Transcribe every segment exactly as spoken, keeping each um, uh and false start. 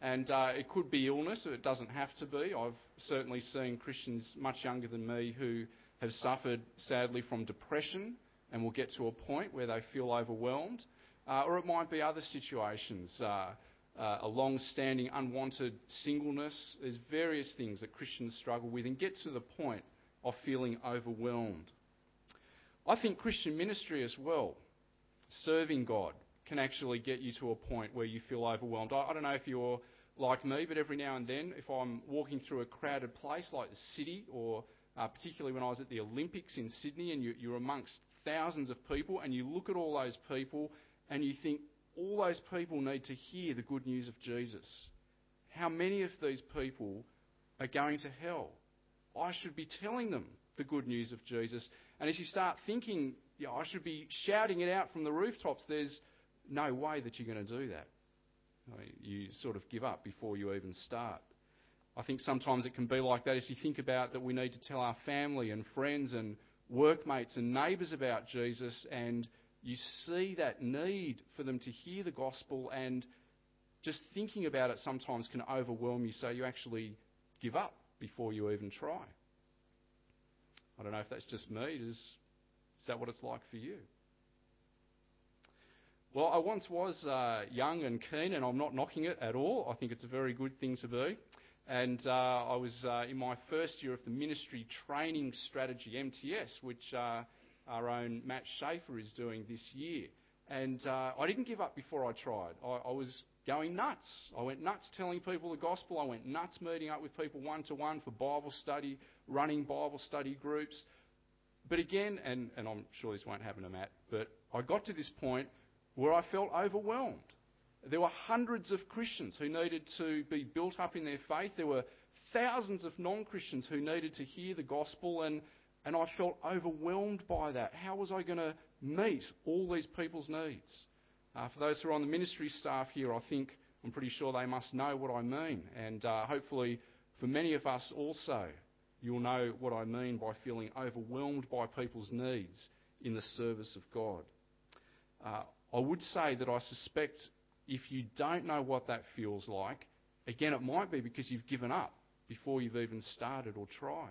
And uh, it could be illness, it doesn't have to be. I've certainly seen Christians much younger than me who have suffered, sadly, from depression and will get to a point where they feel overwhelmed. Uh, or it might be other situations, uh, uh, a long-standing unwanted singleness. There's various things that Christians struggle with and get to the point of feeling overwhelmed. I think Christian ministry as well, serving God, can actually get you to a point where you feel overwhelmed. I, I don't know if you're like me, but every now and then, if I'm walking through a crowded place like the city, or uh, particularly when I was at the Olympics in Sydney, and you, you're amongst thousands of people, and you look at all those people, and you think, all those people need to hear the good news of Jesus. How many of these people are going to hell? I should be telling them the good news of Jesus. And as you start thinking, yeah, I should be shouting it out from the rooftops, there's no way that you're going to do that. You sort of give up before you even start. I think sometimes it can be like that as you think about that we need to tell our family and friends and workmates and neighbours about Jesus, and you see that need for them to hear the gospel, and just thinking about it sometimes can overwhelm you, so you actually give up before you even try. I don't know if that's just me. Is, is that what it's like for you? Well, I once was uh, young and keen, and I'm not knocking it at all. I think it's a very good thing to be. And uh, I was uh, in my first year of the Ministry Training Strategy, M T S, which uh, our own Matt Schaefer is doing this year. And uh, I didn't give up before I tried. I, I was going nuts. I went nuts telling people the gospel. I went nuts meeting up with people one-to-one for Bible study, running Bible study groups. But again, and, and I'm sure this won't happen to Matt, but I got to this point where I felt overwhelmed. There were hundreds of Christians who needed to be built up in their faith. There were thousands of non-Christians who needed to hear the gospel, and, and I felt overwhelmed by that. How was I going to meet all these people's needs? Uh, for those who are on the ministry staff here, I think, I'm pretty sure they must know what I mean. And uh, hopefully for many of us also, you'll know what I mean by feeling overwhelmed by people's needs in the service of God. Uh, I would say that I suspect if you don't know what that feels like, again, it might be because you've given up before you've even started or tried.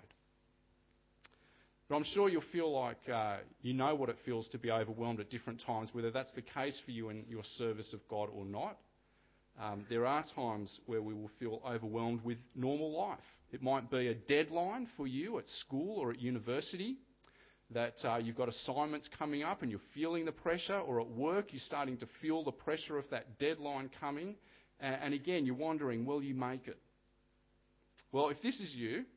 But I'm sure you'll feel like uh, you know what it feels to be overwhelmed at different times, whether that's the case for you in your service of God or not. Um, there are times where we will feel overwhelmed with normal life. It might be a deadline for you at school or at university, that uh, you've got assignments coming up and you're feeling the pressure, or at work you're starting to feel the pressure of that deadline coming, and, and again you're wondering, will you make it? Well, if this is you,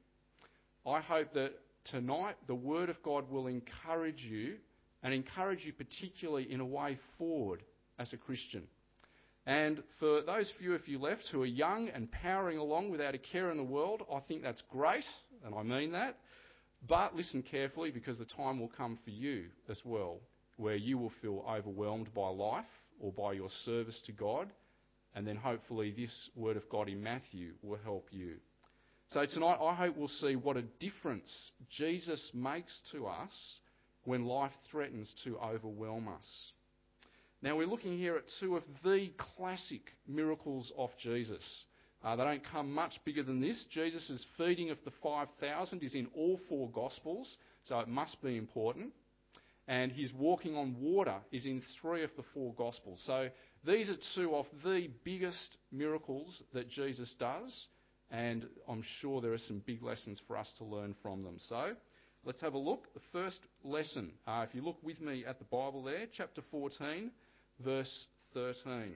I hope that tonight the Word of God will encourage you, and encourage you particularly in a way forward as a Christian. And for those few of you left who are young and powering along without a care in the world, I think that's great, and I mean that. But listen carefully, because the time will come for you as well, where you will feel overwhelmed by life or by your service to God, and then hopefully this word of God in Matthew will help you. So tonight I hope we'll see what a difference Jesus makes to us when life threatens to overwhelm us. Now we're looking here at two of the classic miracles of Jesus. Uh, they don't come much bigger than this. Jesus' feeding of the five thousand is in all four Gospels, so it must be important. And his walking on water is in three of the four Gospels. So these are two of the biggest miracles that Jesus does, and I'm sure there are some big lessons for us to learn from them. So let's have a look. The first lesson, uh, if you look with me at the Bible there, chapter fourteen, verse thirteen.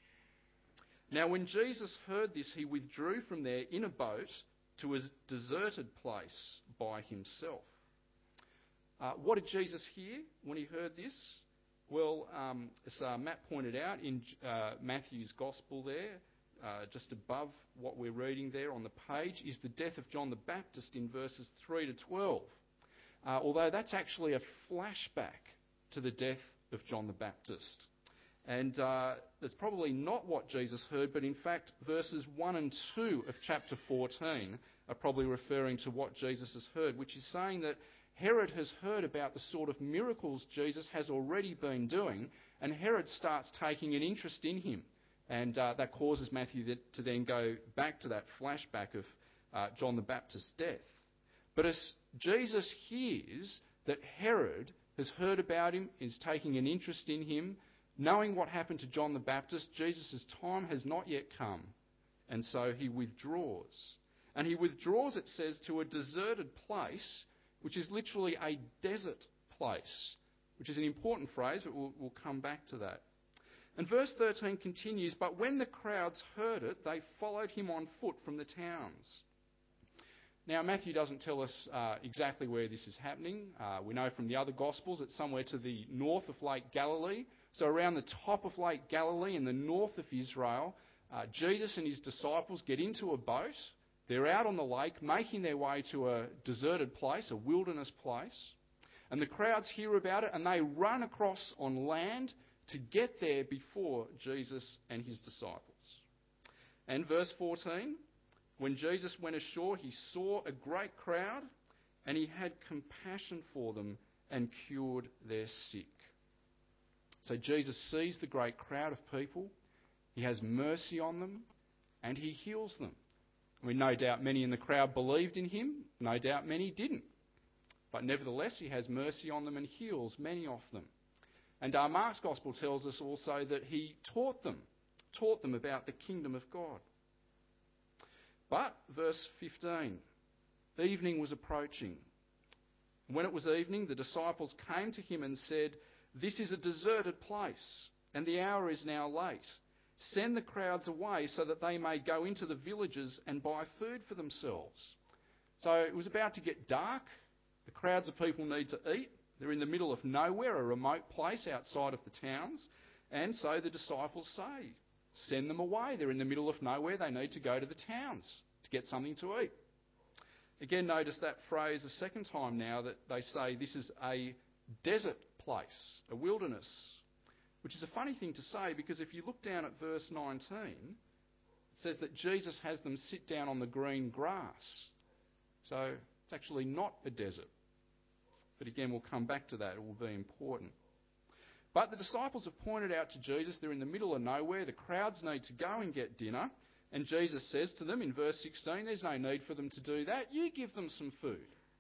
Now, when Jesus heard this, he withdrew from there in a boat to a deserted place by himself. Uh, what did Jesus hear when he heard this? Well, um, as uh, Matt pointed out in uh, Matthew's Gospel there, uh, just above what we're reading there on the page, is the death of John the Baptist in verses three to twelve. Uh, although that's actually a flashback to the death of John the Baptist. And uh, that's probably not what Jesus heard, but in fact verses one and two of chapter fourteen are probably referring to what Jesus has heard, which is saying that Herod has heard about the sort of miracles Jesus has already been doing, and Herod starts taking an interest in him. And uh, that causes Matthew to then go back to that flashback of uh, John the Baptist's death. But as Jesus hears that Herod has heard about him, is taking an interest in him, knowing what happened to John the Baptist, Jesus' time has not yet come. And so he withdraws. And he withdraws, it says, to a deserted place, which is literally a desert place, which is an important phrase, but we'll, we'll come back to that. And verse thirteen continues, but when the crowds heard it, they followed him on foot from the towns. Now, Matthew doesn't tell us uh, exactly where this is happening. Uh, we know from the other Gospels it's somewhere to the north of Lake Galilee. So around the top of Lake Galilee in the north of Israel, uh, Jesus and his disciples get into a boat. They're out on the lake, making their way to a deserted place, a wilderness place. And the crowds hear about it and they run across on land to get there before Jesus and his disciples. And verse fourteen, when Jesus went ashore, he saw a great crowd and he had compassion for them and cured their sick. So Jesus sees the great crowd of people, he has mercy on them and he heals them. I mean, no doubt many in the crowd believed in him, no doubt many didn't. But nevertheless, he has mercy on them and heals many of them. And uh, Mark's Gospel tells us also that he taught them, taught them about the kingdom of God. But, verse fifteen, evening was approaching. When it was evening, the disciples came to him and said, this is a deserted place, and the hour is now late. Send the crowds away so that they may go into the villages and buy food for themselves. So it was about to get dark. The crowds of people need to eat. They're in the middle of nowhere, a remote place outside of the towns. And so the disciples say, send them away. They're in the middle of nowhere. They need to go to the towns to get something to eat. Again, notice that phrase a second time now that they say this is a desert place, a wilderness, which is a funny thing to say because if you look down at verse nineteen, it says that Jesus has them sit down on the green grass. So it's actually not a desert. But again, we'll come back to that. It will be important. But the disciples have pointed out to Jesus they're in the middle of nowhere. The crowds need to go and get dinner. And Jesus says to them in verse sixteen, there's no need for them to do that. You give them some food.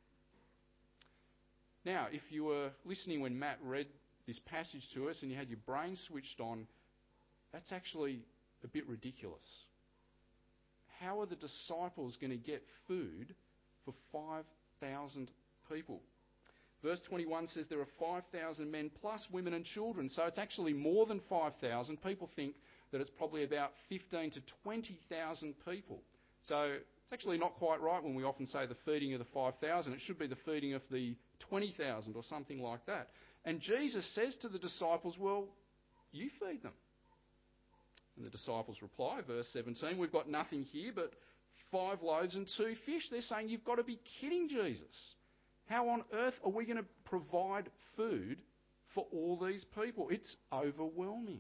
Now, if you were listening when Matt read this passage to us and you had your brain switched on, that's actually a bit ridiculous. How are the disciples going to get food for five thousand people? Verse twenty-one says there are five thousand men plus women and children, so it's actually more than five thousand. People think that it's probably about fifteen to twenty thousand people. So it's actually not quite right when we often say the feeding of the five thousand. It should be the feeding of the twenty thousand or something like that. And Jesus says to the disciples, well, you feed them. And the disciples reply, verse seventeen, we've got nothing here but five loaves and two fish. They're saying, you've got to be kidding, Jesus. How on earth are we going to provide food for all these people? It's overwhelming.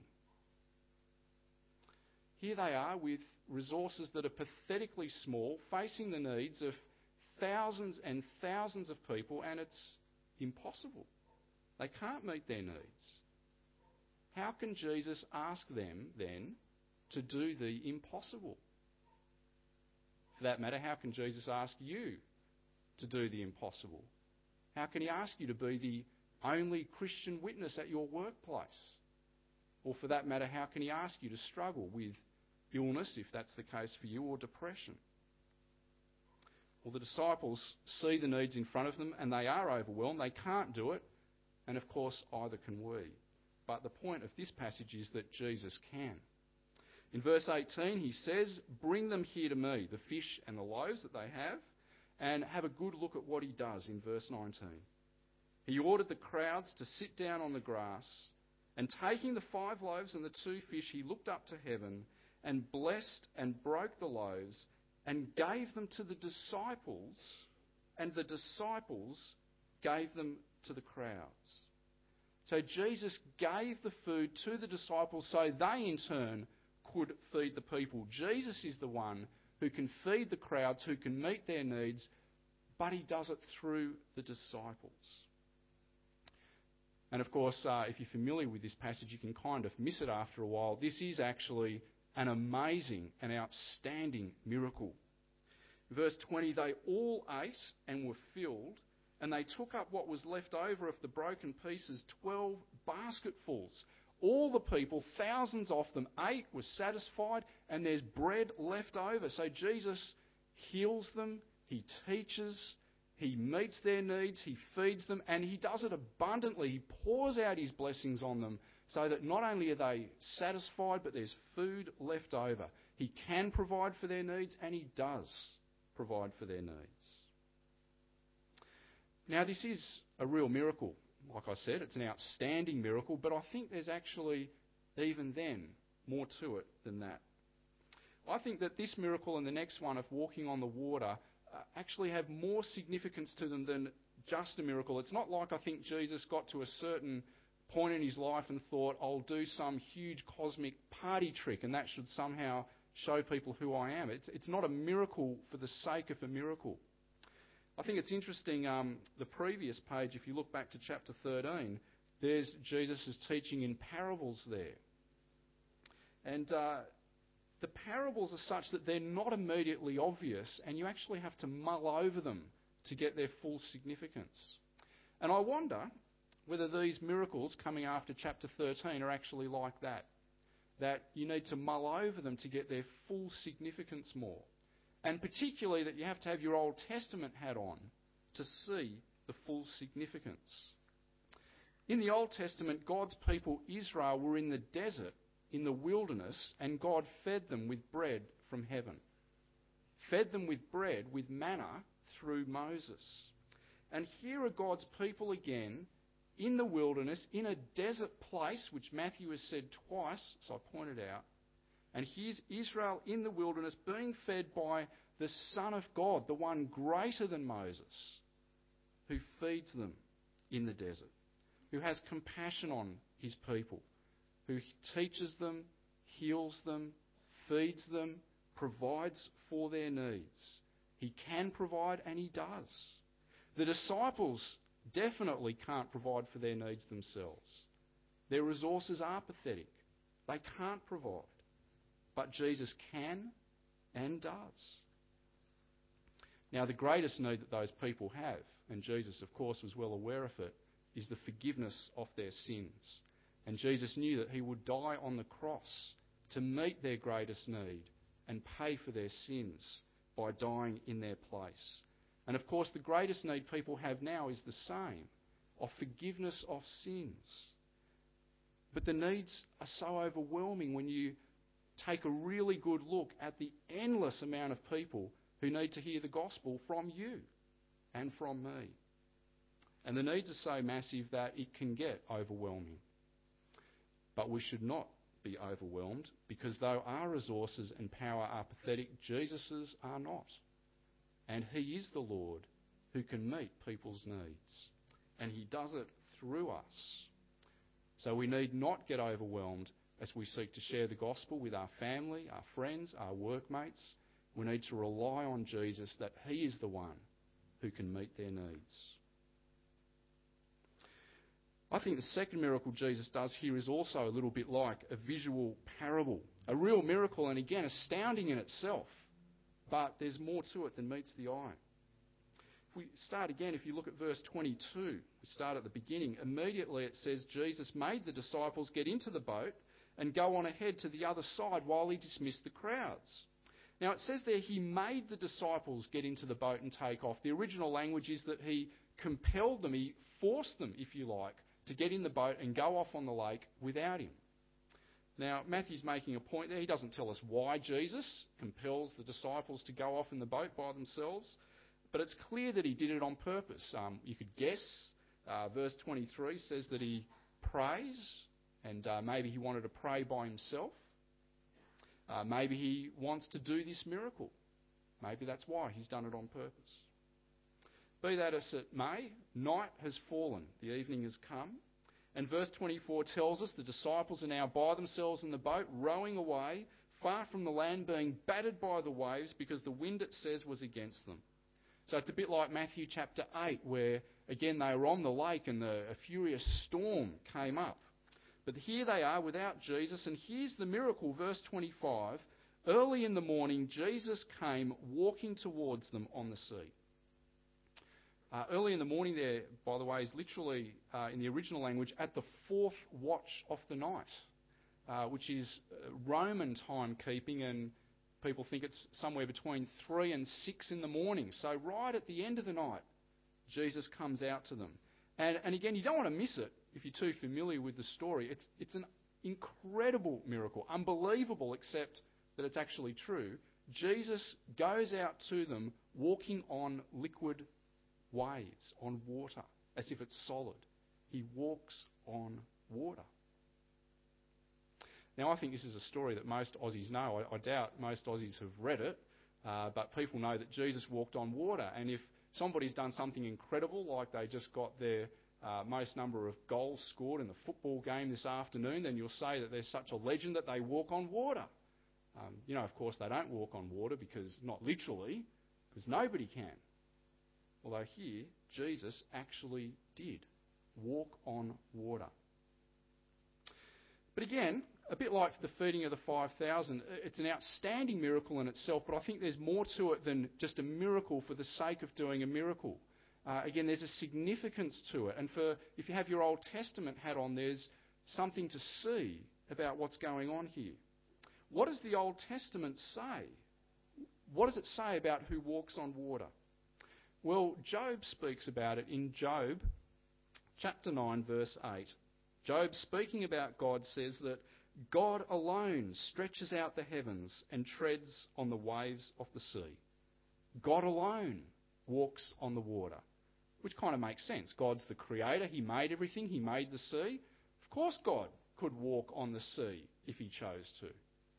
Here they are with resources that are pathetically small, facing the needs of thousands and thousands of people, and it's impossible. They can't meet their needs. How can Jesus ask them then to do the impossible? For that matter, how can Jesus ask you to do the impossible? How can he ask you to be the only Christian witness at your workplace? Or for that matter, how can he ask you to struggle with illness, if that's the case for you, or depression? Well, the disciples see the needs in front of them and they are overwhelmed. They can't do it. And of course, either can we. But the point of this passage is that Jesus can. In verse eighteen, he says, bring them here to me, the fish and the loaves that they have, and have a good look at what he does in verse nineteen. He ordered the crowds to sit down on the grass, and taking the five loaves and the two fish, he looked up to heaven and blessed and broke the loaves and gave them to the disciples, and the disciples gave them to the crowds. So Jesus gave the food to the disciples so they in turn could feed the people. Jesus is the one who can feed the crowds, who can meet their needs, but he does it through the disciples. And of course, uh, if you're familiar with this passage, you can kind of miss it after a while. This is actually an amazing and outstanding miracle. Verse twenty, they all ate and were filled, and they took up what was left over of the broken pieces, twelve basketfuls. All the people, thousands of them, ate, were satisfied, and there's bread left over. So Jesus heals them, he teaches, he meets their needs, he feeds them, and he does it abundantly. He pours out his blessings on them so that not only are they satisfied, but there's food left over. He can provide for their needs, and he does provide for their needs. Now, this is a real miracle. Like I said, it's an outstanding miracle, but I think there's actually, even then, more to it than that. I think that this miracle and the next one of walking on the water uh, actually have more significance to them than just a miracle. It's not like I think Jesus got to a certain point in his life and thought, I'll do some huge cosmic party trick and that should somehow show people who I am. It's, it's not a miracle for the sake of a miracle. I think it's interesting, um, the previous page, if you look back to chapter thirteen, there's Jesus' teaching in parables there. And uh, the parables are such that they're not immediately obvious, and you actually have to mull over them to get their full significance. And I wonder whether these miracles coming after chapter thirteen are actually like that, that you need to mull over them to get their full significance more. And particularly that you have to have your Old Testament hat on to see the full significance. In the Old Testament, God's people, Israel, were in the desert, in the wilderness, and God fed them with bread from heaven. Fed them with bread, with manna, through Moses. And here are God's people again, in the wilderness, in a desert place, which Matthew has said twice, so I pointed out. And here's Israel in the wilderness being fed by the Son of God, the one greater than Moses, who feeds them in the desert, who has compassion on his people, who teaches them, heals them, feeds them, provides for their needs. He can provide, and he does. The disciples definitely can't provide for their needs themselves. Their resources are pathetic. They can't provide. But Jesus can and does. Now, the greatest need that those people have, and Jesus, of course, was well aware of it, is the forgiveness of their sins. And Jesus knew that he would die on the cross to meet their greatest need and pay for their sins by dying in their place. And, of course, the greatest need people have now is the same, of forgiveness of sins. But the needs are so overwhelming when you take a really good look at the endless amount of people who need to hear the gospel from you and from me. And the needs are so massive that it can get overwhelming. But we should not be overwhelmed, because though our resources and power are pathetic, Jesus's are not. And he is the Lord who can meet people's needs. And he does it through us. So we need not get overwhelmed as we seek to share the gospel with our family, our friends, our workmates. We need to rely on Jesus, that he is the one who can meet their needs. I think the second miracle Jesus does here is also a little bit like a visual parable. A real miracle, and again, astounding in itself. But there's more to it than meets the eye. If we start again, if you look at verse twenty-two, we start at the beginning. Immediately it says Jesus made the disciples get into the boat and go on ahead to the other side while he dismissed the crowds. Now it says there he made the disciples get into the boat and take off. The original language is that he compelled them, he forced them, if you like, to get in the boat and go off on the lake without him. Now, Matthew's making a point there. He doesn't tell us why Jesus compels the disciples to go off in the boat by themselves, but it's clear that he did it on purpose. Um, you could guess. Uh, verse twenty-three says that he prays, and uh, maybe he wanted to pray by himself. Uh, maybe he wants to do this miracle. Maybe that's why he's done it on purpose. Be that as it may, night has fallen, the evening has come, and verse twenty-four tells us the disciples are now by themselves in the boat, rowing away, far from the land, being battered by the waves, because the wind, it says, was against them. So it's a bit like Matthew chapter eight, where, again, they were on the lake and the, a furious storm came up. But here they are without Jesus, and here's the miracle, verse twenty-five. Early in the morning, Jesus came walking towards them on the sea. Uh, early in the morning there, by the way, is literally, uh, in the original language, at the fourth watch of the night, uh, which is uh, Roman timekeeping, and people think it's somewhere between three and six in the morning. So right at the end of the night, Jesus comes out to them. And, and again, you don't want to miss it if you're too familiar with the story. It's, it's an incredible miracle, unbelievable, except that it's actually true. Jesus goes out to them walking on liquid waves, on water, as if it's solid. He walks on water. Now, I think this is a story that most Aussies know. I, I doubt most Aussies have read it, uh, but people know that Jesus walked on water. And if somebody's done something incredible, like they just got their uh, most number of goals scored in the football game this afternoon, then you'll say that there's such a legend that they walk on water. Um, you know, of course, they don't walk on water, because not literally, because nobody can. Although here, Jesus actually did walk on water. But again, a bit like the feeding of the five thousand, it's an outstanding miracle in itself, but I think there's more to it than just a miracle for the sake of doing a miracle. Uh, again, there's a significance to it. And for if you have your Old Testament hat on, there's something to see about what's going on here. What does the Old Testament say? What does it say about who walks on water? Well, Job speaks about it in Job chapter nine, verse eight. Job, speaking about God, says that God alone stretches out the heavens and treads on the waves of the sea. God alone walks on the water, which kind of makes sense. God's the creator. He made everything. He made the sea. Of course God could walk on the sea if he chose to.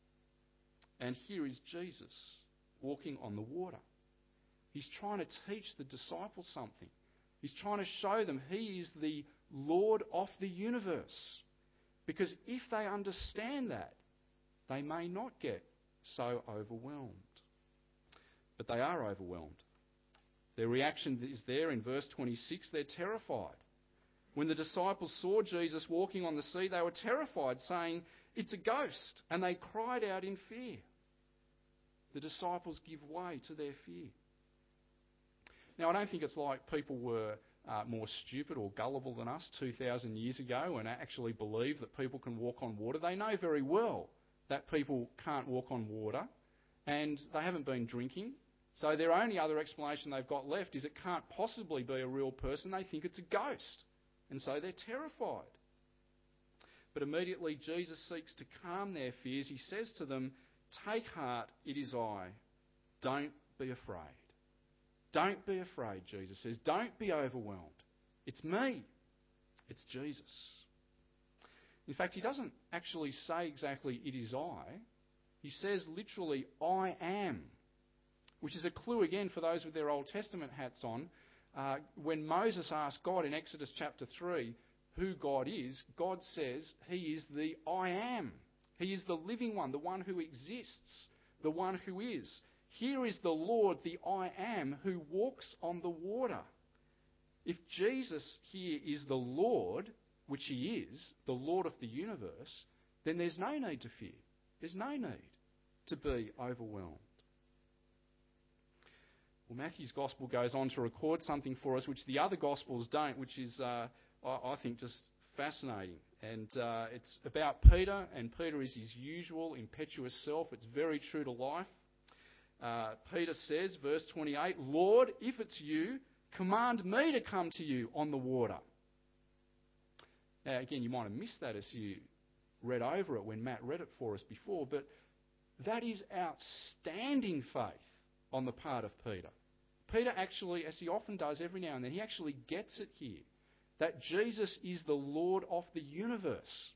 And here is Jesus walking on the water. He's trying to teach the disciples something. He's trying to show them he is the Lord of the universe. Because if they understand that, they may not get so overwhelmed. But they are overwhelmed. Their reaction is there in verse twenty-six. They're terrified. When the disciples saw Jesus walking on the sea, they were terrified, saying, "It's a ghost." And they cried out in fear. The disciples give way to their fear. Now, I don't think it's like people were uh, more stupid or gullible than us two thousand years ago and actually believe that people can walk on water. They know very well that people can't walk on water, and they haven't been drinking. So their only other explanation they've got left is it can't possibly be a real person. They think it's a ghost, and so they're terrified. But immediately Jesus seeks to calm their fears. He says to them, "Take heart, it is I. Don't be afraid." Don't be afraid, Jesus says. Don't be overwhelmed. It's me. It's Jesus. In fact, he doesn't actually say exactly, "It is I." He says literally, "I am," which is a clue again for those with their Old Testament hats on. Uh, when Moses asked God in Exodus chapter three who God is, God says he is the I am. He is the living one, the one who exists, the one who is. Here is the Lord, the I am, who walks on the water. If Jesus here is the Lord, which he is, the Lord of the universe, then there's no need to fear. There's no need to be overwhelmed. Well, Matthew's Gospel goes on to record something for us which the other Gospels don't, which is, uh, I, I think, just fascinating. And uh, it's about Peter, and Peter is his usual impetuous self. It's very true to life. Uh, Peter says, verse twenty-eight, "Lord, if it's you, command me to come to you on the water." Now, again, you might have missed that as you read over it when Matt read it for us before, but that is outstanding faith on the part of Peter. Peter actually, as he often does every now and then, he actually gets it here, that Jesus is the Lord of the universe.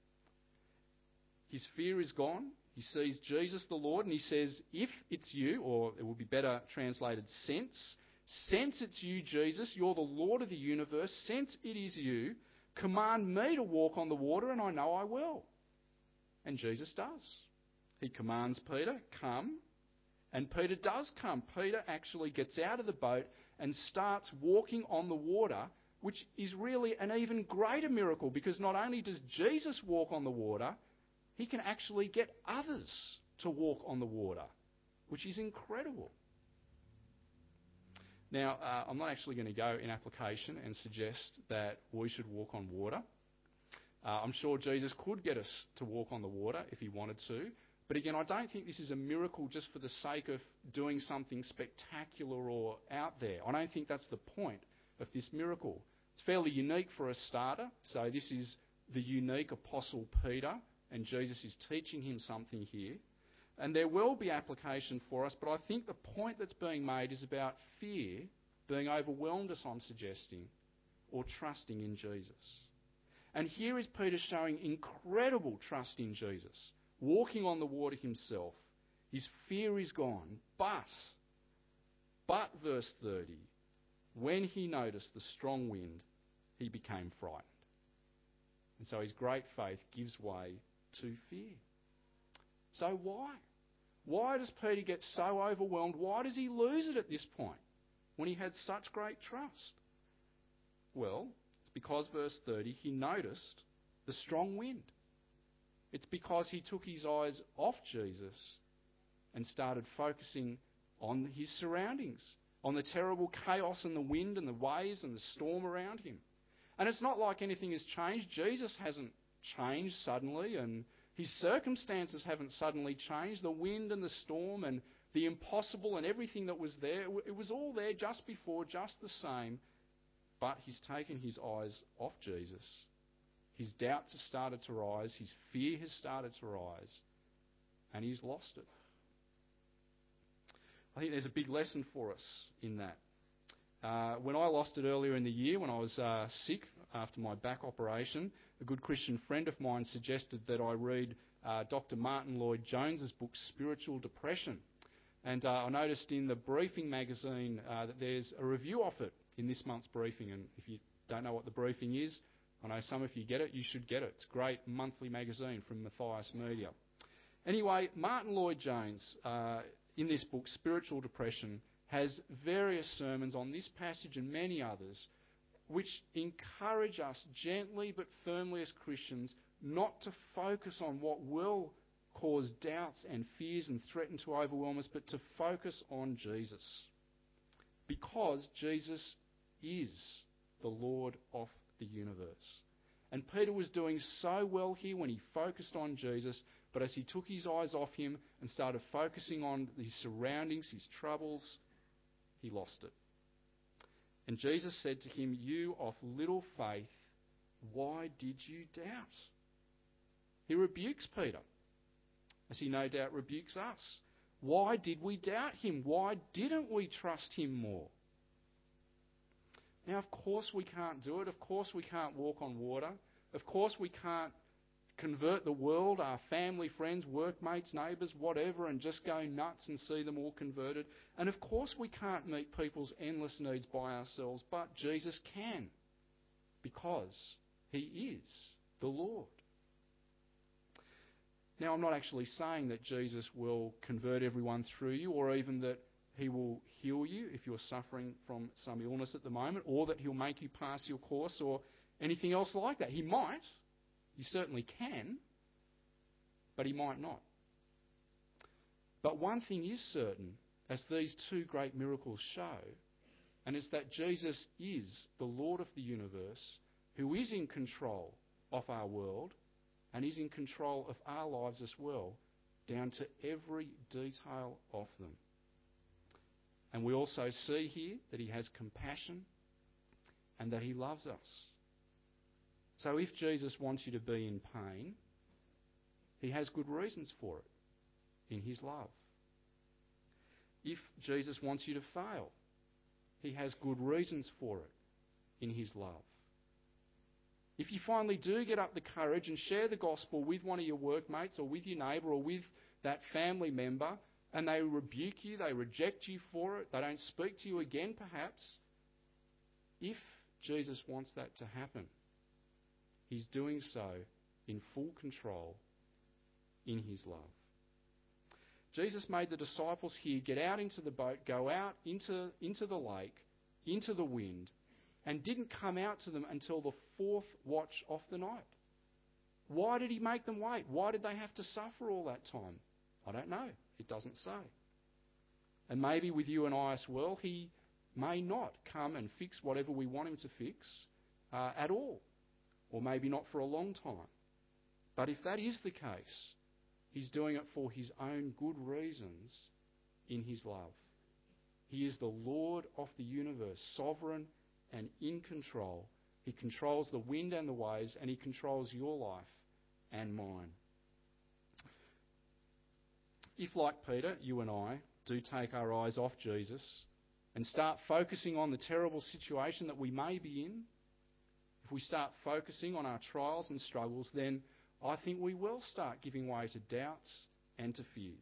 His fear is gone. He sees Jesus the Lord, and he says, "If it's you," or it will be better translated, "Since, since it's you, Jesus, you're the Lord of the universe, since it is you, command me to walk on the water, and I know I will." And Jesus does. He commands Peter, "Come," and Peter does come. Peter actually gets out of the boat and starts walking on the water which is really an even greater miracle, because not only does Jesus walk on the water, he can actually get others to walk on the water, which is incredible. Now, uh, I'm not actually going to go in application and suggest that we should walk on water. Uh, I'm sure Jesus could get us to walk on the water if he wanted to. But again, I don't think this is a miracle just for the sake of doing something spectacular or out there. I don't think that's the point of this miracle. It's fairly unique for a starter. So this is the unique Apostle Peter, and Jesus is teaching him something here. And there will be application for us, but I think the point that's being made is about fear being overwhelmed, as I'm suggesting, or trusting in Jesus. And here is Peter showing incredible trust in Jesus, walking on the water himself. His fear is gone, but, but verse thirty, when he noticed the strong wind, he became frightened. And so his great faith gives way to fear. So why? Why does Peter get so overwhelmed? Why does he lose it at this point when he had such great trust? Well, it's because, verse thirty, he noticed the strong wind. It's because he took his eyes off Jesus and started focusing on his surroundings, on the terrible chaos and the wind and the waves and the storm around him. And it's not like anything has changed. Jesus hasn't changed suddenly, and his circumstances haven't suddenly changed. The wind and the storm and the impossible and everything that was there, it was all there just before, just the same. But he's taken his eyes off Jesus. His doubts have started to rise. His fear has started to rise. And he's lost it. I think there's a big lesson for us in that. Uh, when I lost it earlier in the year, when I was uh, sick after my back operation, a good Christian friend of mine suggested that I read uh, Doctor Martin Lloyd-Jones's book, Spiritual Depression. And uh, I noticed in the Briefing magazine uh, that there's a review of it in this month's briefing. And if you don't know what the briefing is, I know some of you get it, you should get it. It's a great monthly magazine from Matthias Media. Anyway, Martin Lloyd-Jones, uh, in this book, Spiritual Depression, has various sermons on this passage and many others which encourage us gently but firmly as Christians not to focus on what will cause doubts and fears and threaten to overwhelm us, but to focus on Jesus. Because Jesus is the Lord of the universe. And Peter was doing so well here when he focused on Jesus, but as he took his eyes off him and started focusing on his surroundings, his troubles, he lost it. And Jesus said to him, "You of little faith, why did you doubt?" He rebukes Peter, as he no doubt rebukes us. Why did we doubt him? Why didn't we trust him more? Now, of course we can't do it. Of course we can't walk on water. Of course we can't convert the world, our family, friends, workmates, neighbours, whatever, and just go nuts and see them all converted. And of course we can't meet people's endless needs by ourselves, but Jesus can, because he is the Lord. Now, I'm not actually saying that Jesus will convert everyone through you, or even that he will heal you if you're suffering from some illness at the moment, or that he'll make you pass your course, or anything else like that. He might. He certainly can, but he might not. But one thing is certain, as these two great miracles show, and it's that Jesus is the Lord of the universe, who is in control of our world and is in control of our lives as well, down to every detail of them. And we also see here that he has compassion and that he loves us. So if Jesus wants you to be in pain, he has good reasons for it in his love. If Jesus wants you to fail, he has good reasons for it in his love. If you finally do get up the courage and share the gospel with one of your workmates or with your neighbour or with that family member, and they rebuke you, they reject you for it, they don't speak to you again perhaps, if Jesus wants that to happen, he's doing so in full control in his love. Jesus made the disciples here get out into the boat, go out into, into the lake, into the wind, and didn't come out to them until the fourth watch of the night. Why did he make them wait? Why did they have to suffer all that time? I don't know. It doesn't say. And maybe with you and I as well, he may not come and fix whatever we want him to fix uh, at all, or maybe not for a long time. But if that is the case, he's doing it for his own good reasons in his love. He is the Lord of the universe, sovereign and in control. He controls the wind and the waves, and he controls your life and mine. If, like Peter, you and I do take our eyes off Jesus and start focusing on the terrible situation that we may be in, if we start focusing on our trials and struggles, then I think we will start giving way to doubts and to fears.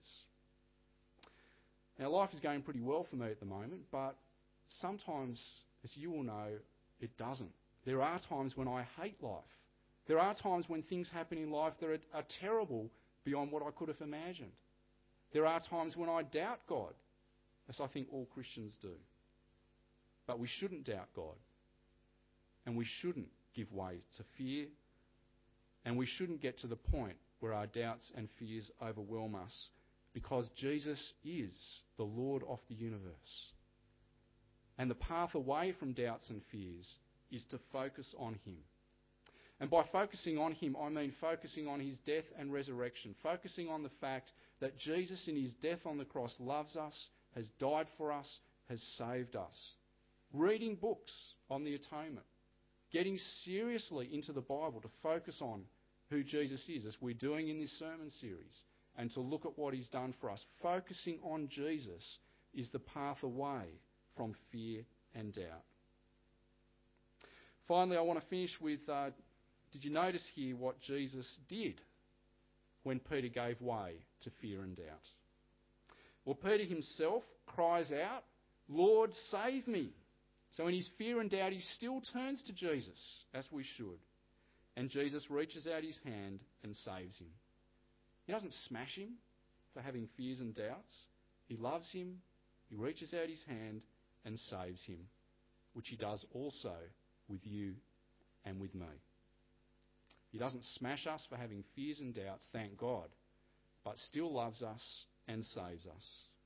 Now, life is going pretty well for me at the moment, but sometimes, as you will know, it doesn't. There are times when I hate life. There are times when things happen in life that are, are terrible beyond what I could have imagined. There are times when I doubt God, as I think all Christians do. But we shouldn't doubt God. And we shouldn't give way to fear. And we shouldn't get to the point where our doubts and fears overwhelm us, because Jesus is the Lord of the universe. And the path away from doubts and fears is to focus on him. And by focusing on him, I mean focusing on his death and resurrection, focusing on the fact that Jesus in his death on the cross loves us, has died for us, has saved us. Reading books on the atonement, getting seriously into the Bible to focus on who Jesus is, as we're doing in this sermon series, and to look at what he's done for us. Focusing on Jesus is the path away from fear and doubt. Finally, I want to finish with, uh, did you notice here what Jesus did when Peter gave way to fear and doubt? Well, Peter himself cries out, "Lord, save me." So in his fear and doubt, he still turns to Jesus, as we should. And Jesus reaches out his hand and saves him. He doesn't smash him for having fears and doubts. He loves him, he reaches out his hand and saves him, which he does also with you and with me. He doesn't smash us for having fears and doubts, thank God, but still loves us and saves us.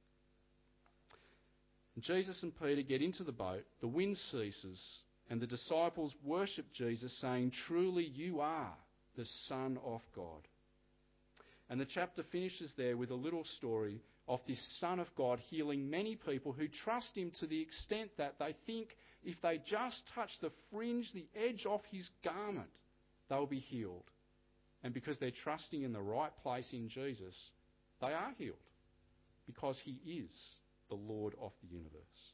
And Jesus and Peter get into the boat, the wind ceases, and the disciples worship Jesus, saying, "Truly you are the Son of God." And the chapter finishes there with a little story of this Son of God healing many people who trust him to the extent that they think if they just touch the fringe, the edge of his garment, they'll be healed. And because they're trusting in the right place in Jesus, they are healed, because he is the Lord of the universe.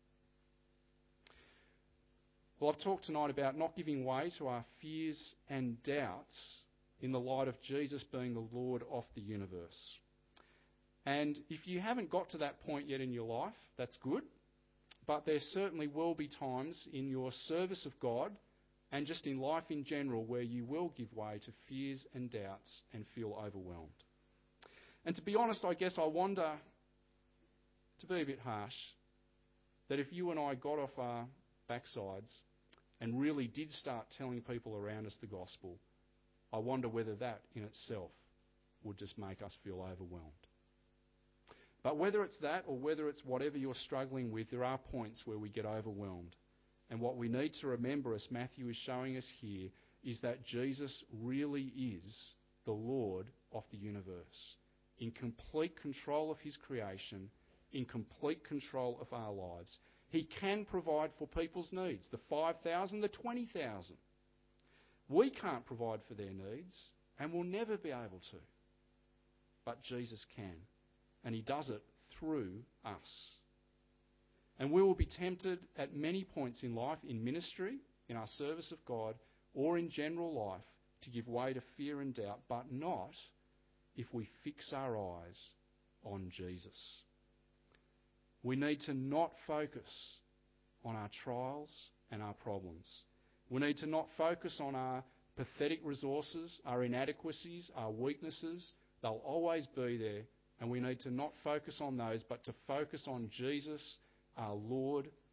Well, I've talked tonight about not giving way to our fears and doubts in the light of Jesus being the Lord of the universe. And if you haven't got to that point yet in your life, that's good. But there certainly will be times in your service of God and just in life in general where you will give way to fears and doubts and feel overwhelmed. And to be honest, I guess I wonder, to be a bit harsh, that if you and I got off our backsides and really did start telling people around us the gospel, I wonder whether that in itself would just make us feel overwhelmed. But whether it's that or whether it's whatever you're struggling with, there are points where we get overwhelmed. And what we need to remember, as Matthew is showing us here, is that Jesus really is the Lord of the universe, in complete control of his creation, in complete control of our lives. He can provide for people's needs, the five thousand, the twenty thousand. We can't provide for their needs, and will never be able to. But Jesus can, and he does it through us. And we will be tempted at many points in life, in ministry, in our service of God, or in general life, to give way to fear and doubt, but not if we fix our eyes on Jesus. We need to not focus on our trials and our problems. We need to not focus on our pathetic resources, our inadequacies, our weaknesses. They'll always be there, and we need to not focus on those, but to focus on Jesus, our Lord,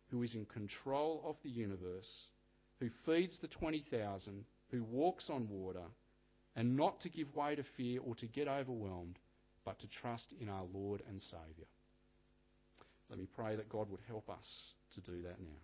who is in control of the universe, who feeds the twenty thousand, who walks on water, and not to give way to fear or to get overwhelmed, but to trust in our Lord and Saviour. Let me pray that God would help us to do that now.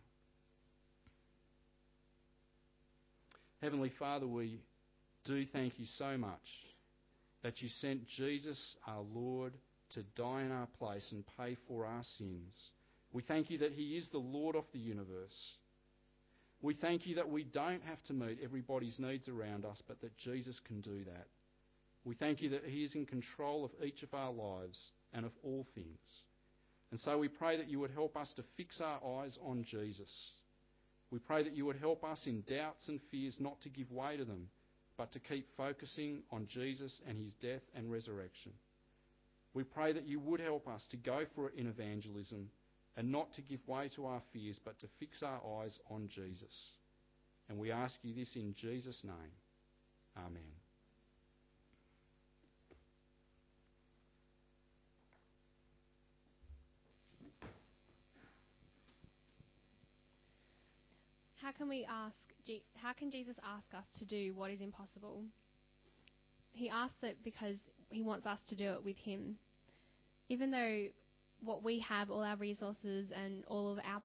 Heavenly Father, we do thank you so much that you sent Jesus, our Lord, to die in our place and pay for our sins. We thank you that he is the Lord of the universe. We thank you that we don't have to meet everybody's needs around us, but that Jesus can do that. We thank you that he is in control of each of our lives and of all things. And so we pray that you would help us to fix our eyes on Jesus. We pray that you would help us in doubts and fears not to give way to them, but to keep focusing on Jesus and his death and resurrection. We pray that you would help us to go for it in evangelism and not to give way to our fears, but to fix our eyes on Jesus. And we ask you this in Jesus' name. Amen. How can we ask, how can Jesus ask us to do what is impossible? He asks it because he wants us to do it with him. Even though what we have, all our resources and all of our